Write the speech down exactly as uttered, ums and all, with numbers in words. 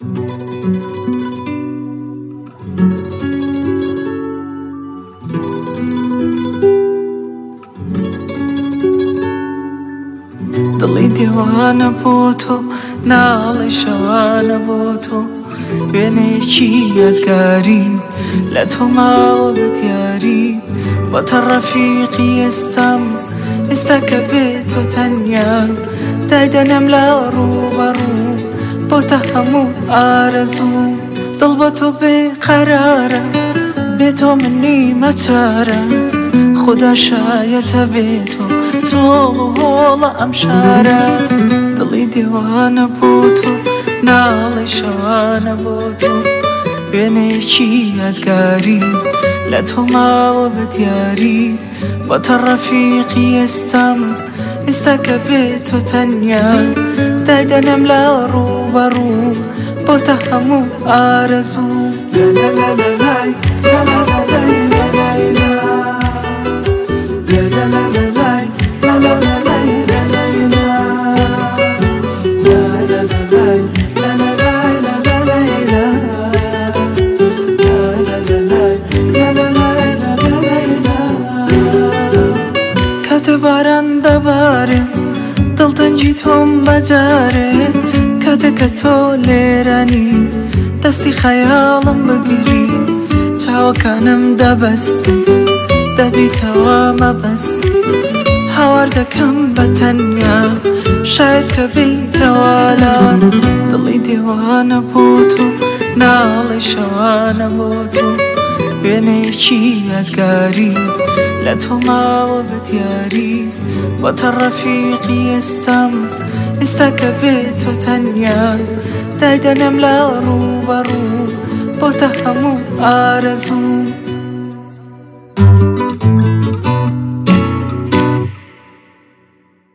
دڵی دیوانە بۆ تۆ ناڵی شەوانە بۆ تۆ وێنەیەکی یادگاری لە تۆ ماوە بە دیاری بۆتە ڕەفیقی ئێستام ئێستا کە بێت تۆ تەنیا دایدەنەم لە ڕووبەڕوو بۆتە هەموو ئارەزوو دڵ بۆ تۆ بێقەرارە بێتۆ من نیمە چارە خدا شایەتە بێتۆ تۆڵ و هۆڵە ئەم شارە دڵی دیوانە بۆ تۆ ناڵی شەوانە بۆ تۆ وێنەیەکی یادگاری لە تۆ ماوە بە دیاری بۆتە ڕەفیقی ئێستام ئێستا کە بێت تۆ تەنیا دایدەنەم لە ڕووبەڕوو بۆتە هەموو ئارەزوو کاتە باران دەبارێ دڵتەنجی تۆم بەجارێ کاتێککە تۆ لێرانی دەستی خەیاڵم بگیری چاوەکانم دەبەستی دەبیتەوە مەبەستی هاوار دەکەم بە تەنیا شاید کە بیتەوالان دڵی دیوانە بۆ تۆ ناڵی شەوانە بۆ تۆ وێنەیەکی یادگاری لە تۆ ماوە بە دیاری بۆتە ڕەفیقی ئێستام ئێستا کە بێت تۆ تەنیا دایدەنەم لە ڕووبەڕوو بۆتە هەموو ئارەزوو